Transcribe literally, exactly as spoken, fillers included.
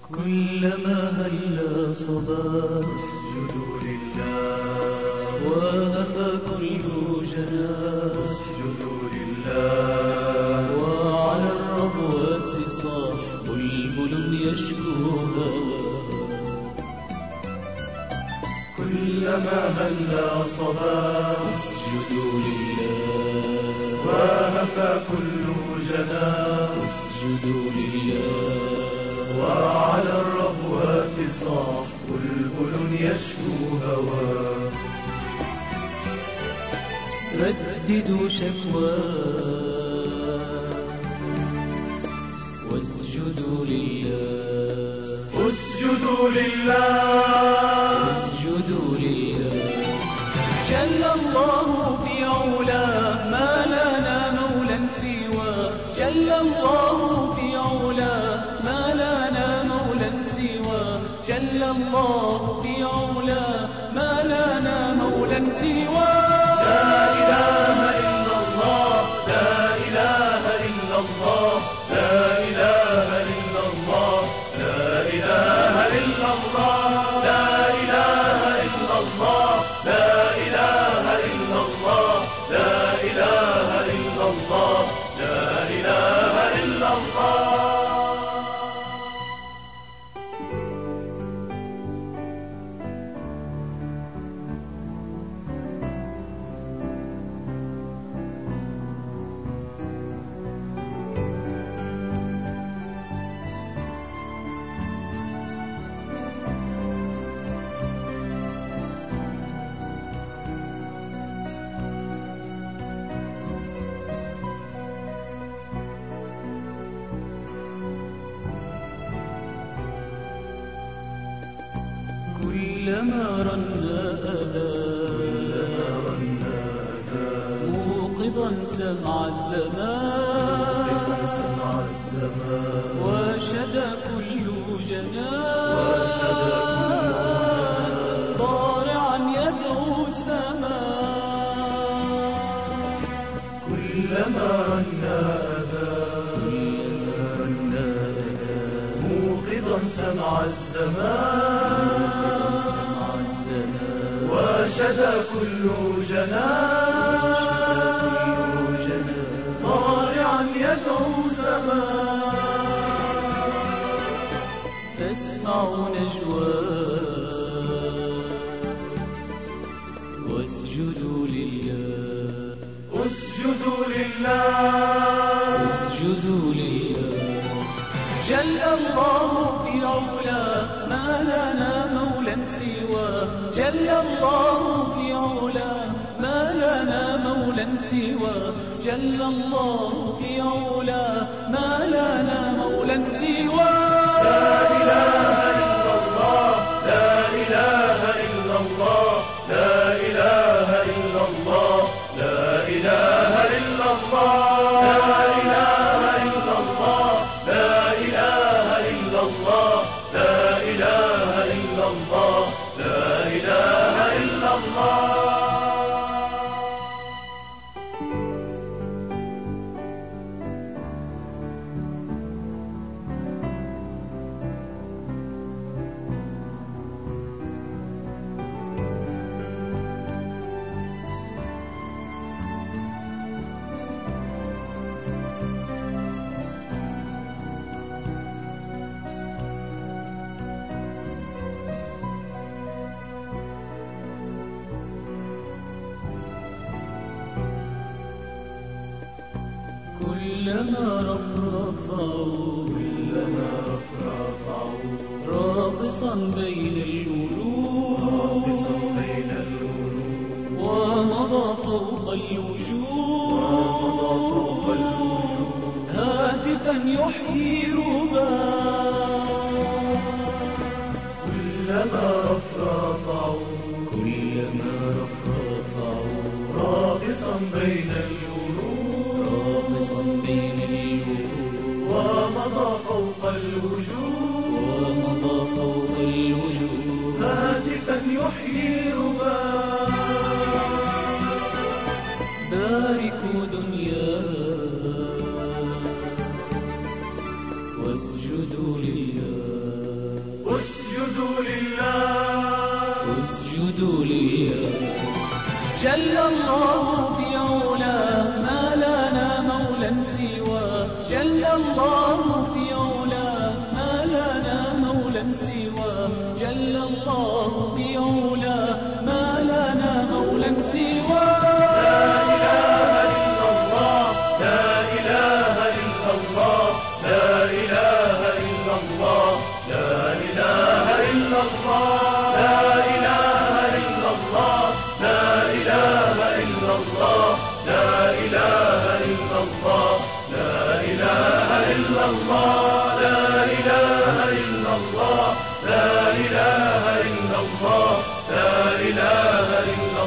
كلما هل صباح اسجدوا لله، وهفى كل جناح اسجدوا لله، وعلى الربوة صاح بلبل يشكو هواه. كلما هل صباح اسجدوا لله، وهفى كل جناح اسجدوا لله، وعلى الربوة صاح بلبل يشكو هواه. رددوا شكواه واسجدوا لله، اسجدوا لله، اسجدوا لله. جل الله في علاه، ما لنا مولا سواه. جل الله في علاه، ما لنا مولا سواه. جل الله في علاه، ما لنا مولا سواه. لا إله إلا الله، لا إله إلا الله، لا إله إلا الله، لا إله إلا الله، لا إله إلا الله، لا إله إلا الله، لا إله إلا الله، لا إله إلا الله. كلما رنا أذان موقظا سمع الزمان، وشدى كل جنان ضارعا يدعو السماء. كلما رنا أذان موقظا سمع الزمان، وشدى كل جنان ضارعا يدعو سماء. فاسمعوا نجواه واسجدوا لله، اسجدوا لله، اسجدوا لله. جل الله في علاه، ما لنا مولا سواه. جل الله في علاه، ما لنا مولا سواه. جل الله في علاه، ما لنا مولا سواه. لا إله إلا الله، لا إله إلا الله، لا إله إلا الله، لا إله إلا الله، لا إله إلا الله، لا إله إلا الله، لا إله إلا الله، لا إله إلا الله. كلما رفرفوا، كلما رفرفوا راقصا بين الورود، راقصا بين الورود، ومضى فوق الوجود، ومضى فوق الوجود، هاتفا يحيي رباه. كلما رفرفوا، كلما رفرفوا راقصا بين الورود، راقصا بين الورود، ومضى فوق الوجود، ومضى فوق الوجود، هاتفا يحيي رباه. باركوا دنياه واسجدوا لله، اسجدوا لله اسجدوا لله. جل الله في علاه ما لنا مولا سواه، جل الله في علاه ما لنا مولا سواه، جل الله في علاه ما لنا مولا سواه. لا إله إلا الله، لا إله إلا الله، لا إله إلا الله، لا إله إلا الله، لا إله إلا الله، لا إله إلا الله، لا إله إلا الله، لا إله إلا الله، لا إله إلا الله، لا إله إلا الله، لا إله إلا